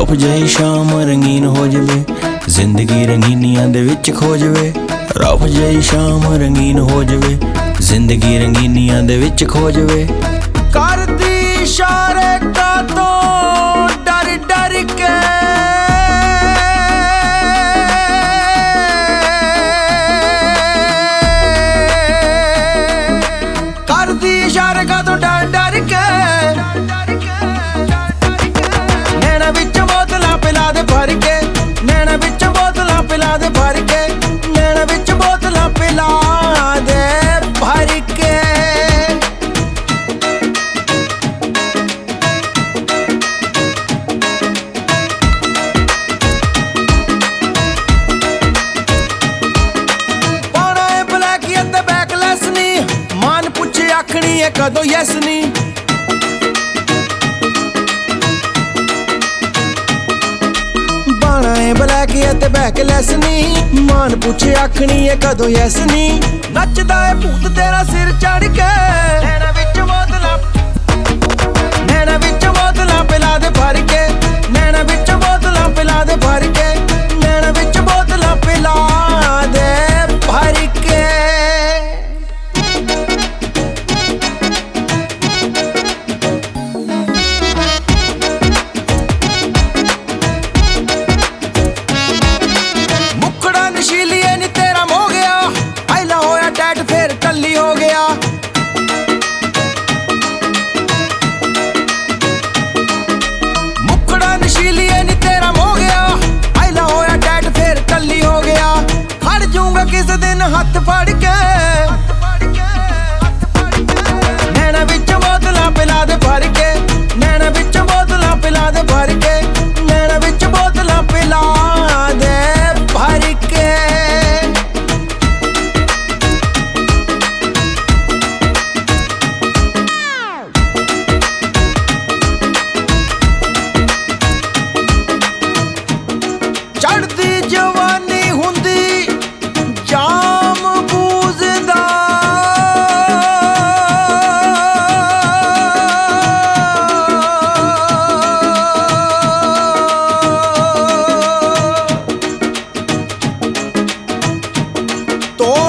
ਰੌਫ ਜਿਹੀ ਸ਼ਾਮ ਰੰਗੀਨ ਹੋ ਜਵੇ, ਜ਼ਿੰਦਗੀ ਰੰਗੀਨੀਆਂ ਦੇ ਵਿੱਚ ਖੋ ਜਵੇ। ਰੌਫ ਜਿਹੀ ਸ਼ਾਮ ਰੰਗੀਨ ਹੋ ਜਵੇ, ਜ਼ਿੰਦਗੀ ਰੰਗੀਨੀਆਂ ਦੇ ਵਿੱਚ ਖੋ ਜਵੇ। ਕਰਦੀ ਇਸ਼ਾਰੇ ਕਾਤੋਂ ਡਰ ਡਰ ਕੇ, ਕਰਦੀ ਇਸ਼ਾਰੇ ਕਾਤੋਂ ਡਰ ਡਰ ਕੇ। ਨੈਣਾ ਵਿੱਚ ਬੋਤਲਾਂ ਪਿਲਾ ਦੇ ਭਰ ਕੇ, ਨੈਣਾ ਵਿੱਚ ਬੋਤਲਾਂ ਪਿਲਾ ਦੇ ਭਰ ਕੇ, ਨੈਣਾ ਵਿੱਚ ਬੋਤਲਾਂ ਪਿਲਾ ਦੇ ਭਰ ਕੇ। ਪਾਉਣਾ ਏ ਬਲੈਕੀ ਅਤੇ ਬੈਕਲੈਸ ਨੀ, ਮਾਨ ਪੁੱਛੇ ਆਖਣੀ ਏ ਕਦੋਂ ਯੈਸ ਨੀ। ਬਲੈਕੀ ਅਤੇ ਬੈਕਲੈਸ ਨੀ, ਮਾਨ ਪੁੱਛੇ ਆਖਣੀ ਏ ਕਦੋਂ ਯੈਸ ਨੀ। ਨੱਚਦਾ ਏ ਭੂਤ ਤੇਰਾ ਸਿਰ ਚੜ ਕੇ, ਨੈਣਾ ਵਿੱਚ ਬੋਤਲਾਂ, ਨੈਣਾ ਵਿੱਚ ਬੋਤਲਾਂ ਪਿਲਾ ਦੇ ਭਰ ਕੇ, ਨੈਣਾ ਵਿੱਚ ਬੋਤਲਾਂ ਪਿਲਾ ਦੇ ਭਰ ਕੇ, ਨੈਣਾ ਵਿੱਚ ਬੋਤਲਾਂ ਪਿਲਾ ਦੇ ਭਰ ਕੇ। ਨਸ਼ੀਲੀਏ ਨੀ ਤੇਰਾ ਮੋ ਗਿਆ, ਪਹਿਲਾ ਹੋਇਆ ਟੈਟ ਫੇਰ ਟੱਲੀ ਹੋ ਗਿਆ। ਮੁਖੜਾ ਨਸ਼ੀਲੀਏ ਨੀ ਤੇਰਾ ਮੋ ਗਿਆ, ਪਹਿਲਾ ਹੋਇਆ ਟੈਟ ਫੇਰ ਟੱਲੀ ਹੋ ਗਿਆ। ਖੜ ਜਾਊਂਗਾ ਕਿਸੇ ਦਿਨ ਹੱਥ ਫੜ ਕੇ, ਨੈਣਾ ਵਿੱਚ ਬੋਤਲਾਂ ਪਿਲਾ ਦੇ ਭਰ ਕੇ, ਨੈਣਾ ਵਿੱਚ ਬੋਤਲਾਂ ਪਿਲਾ ਦੇ ਭਰ ਕੇ, ਨੈਣਾ ਵਿੱਚ ਬੋਤਲਾਂ ਪਿਲਾ ਦੇ ਭਰ ਕੇ। ਚੜ੍ਹਦੀ ਜਵਾਨੀ ਹੁੰਦੀ ਜਾਮ ਬੂਝਦਾ, ਤੋੜ